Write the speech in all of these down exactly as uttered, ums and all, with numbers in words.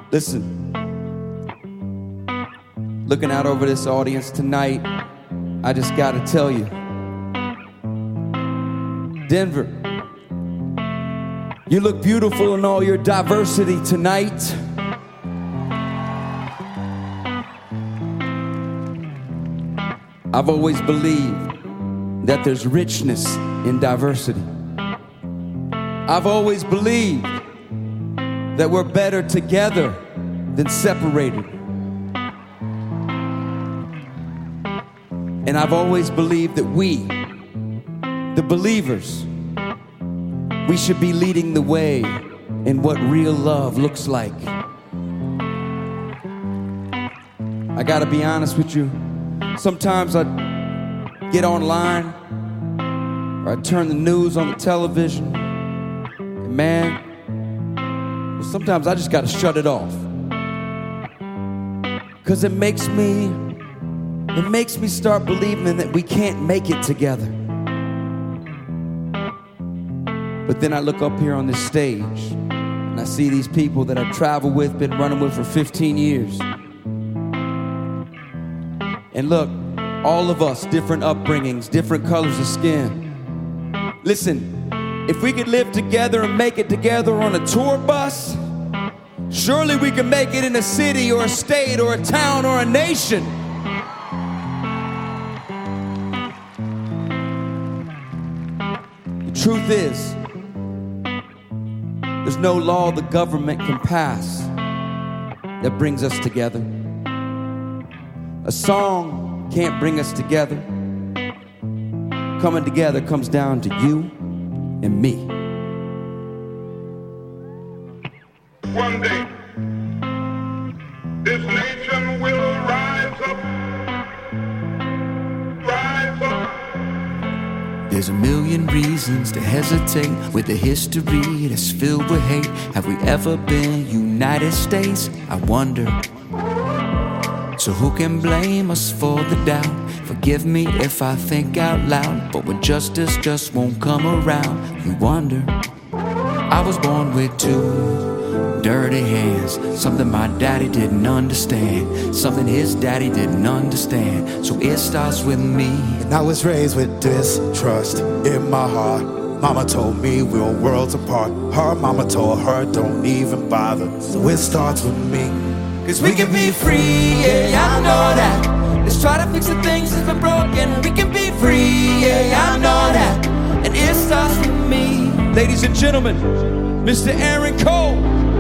Listen, looking out over this audience tonight, I just gotta tell you, Denver, you look beautiful in all your diversity tonight. I've always believed that there's richness in diversity. I've always believed that we're better together than separated. And I've always believed that we, the believers, we should be leading the way in what real love looks like. I gotta be honest with you. Sometimes I get online or I turn the news on the television, and man, well, sometimes I just gotta shut it off. Cause it makes me, it makes me start believing that we can't make it together. But then I look up here on this stage and I see these people that I travel with, been running with for fifteen years. And look, all of us, different upbringings, different colors of skin. Listen, if we could live together and make it together on a tour bus, surely we can make it in a city or a state or a town or a nation. The truth is, there's no law the government can pass that brings us together. A song can't bring us together. Coming together comes down to you and me. One day, this nation will rise up, rise up. There's a million reasons to hesitate with a history that's filled with hate. Have we ever been United States? I wonder. So who can blame us for the doubt? Forgive me if I think out loud, but when justice just won't come around, we wonder. I was born with two dirty hands, something my daddy didn't understand, something his daddy didn't understand. So it starts with me. And I was raised with distrust in my heart. Mama told me we were worlds apart. Her mama told her don't even bother. So it starts with me. Cause we can be free, yeah, I know that. Let's try to fix the things that's been broken. We can be free, yeah, I know that. And it starts with me. Ladies and gentlemen, Mister Aaron Cole.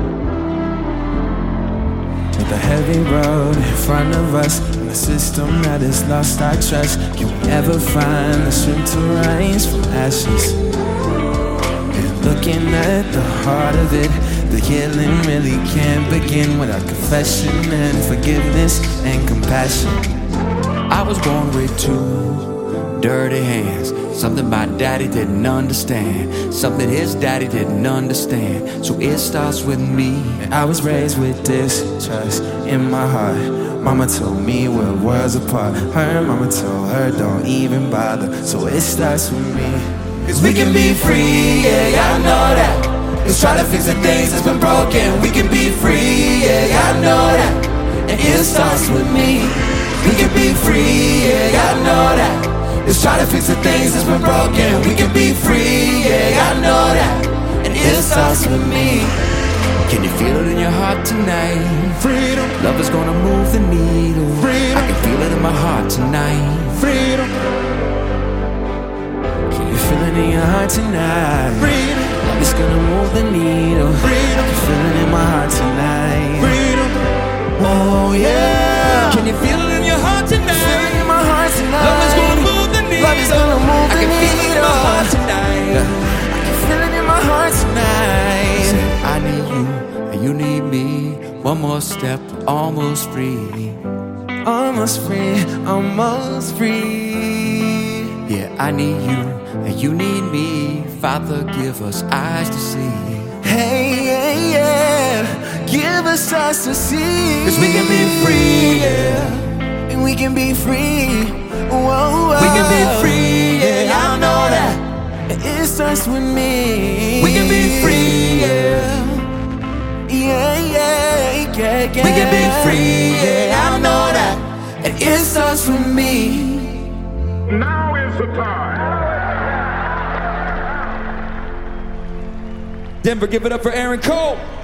To the heavy road in front of us, and the system that has lost our trust. Can we ever find the strength to rise from ashes? And looking at the heart of it, the healing really can't begin without confession and forgiveness and compassion. I was born with two dirty hands, something my daddy didn't understand, something his daddy didn't understand. So it starts with me. And I was raised with distrust in my heart. Mama told me we're worlds apart. Her mama told her don't even bother. So it starts with me. Cause we can be free, yeah, I know that. Let's try to fix the things that's been broken. We can be free, yeah, I know that. And it starts with me. We can be free, yeah, I know that. Let's try to fix the things that's been broken. We can be free, yeah, I know that. And it starts with me. Can you feel it in your heart tonight? Freedom. Love is gonna move the needle. Freedom. I can feel it in my heart tonight. Freedom. Can you feel it in your heart tonight? Freedom. Love is gonna move the needle. Freedom. I can feel it in my heart tonight. Freedom. Oh yeah. Can you feel it in your heart tonight? Feel it in my heart tonight. Love is gonna move the needle. Love is gonna move the I can needle. feel it in my heart tonight. I can feel it in my heart tonight. Say, I need you and you need me. One more step, almost free. Almost free, almost free. Yeah, I need you and you need me. Father, give us eyes to see. Hey, yeah, yeah. Give us eyes to see. Cause we can be free, yeah. And we can be free. Whoa, whoa. We can be free, yeah, I know that. It starts with me. We can be free, yeah. Yeah, yeah, yeah. again. We can be free, yeah, I know that. And it starts with me. Now is the time. Denver, give it up for Aaron Cole.